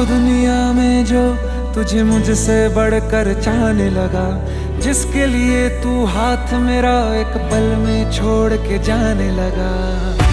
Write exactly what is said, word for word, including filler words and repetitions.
वो दुनिया में जो तुझे मुझसे बढ़कर चाहने लगा, जिसके लिए तू हाथ मेरा एक पल में छोड़ के जाने लगा।